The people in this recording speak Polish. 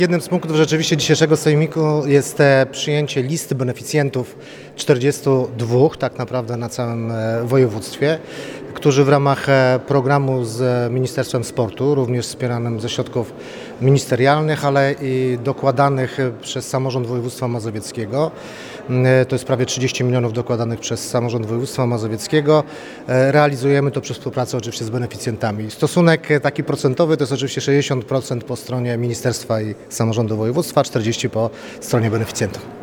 Jednym z punktów rzeczywiście dzisiejszego sejmiku jest przyjęcie listy beneficjentów 42 tak naprawdę na całym województwie, którzy w ramach programu z Ministerstwem Sportu, również wspieranym ze środków ministerialnych, ale i dokładanych przez samorząd województwa mazowieckiego, to jest prawie 30 milionów dokładanych przez samorząd województwa mazowieckiego, realizujemy to przez współpracę oczywiście z beneficjentami. Stosunek taki procentowy to jest oczywiście 60% po stronie ministerstwa i samorządu województwa, 40% po stronie beneficjentów.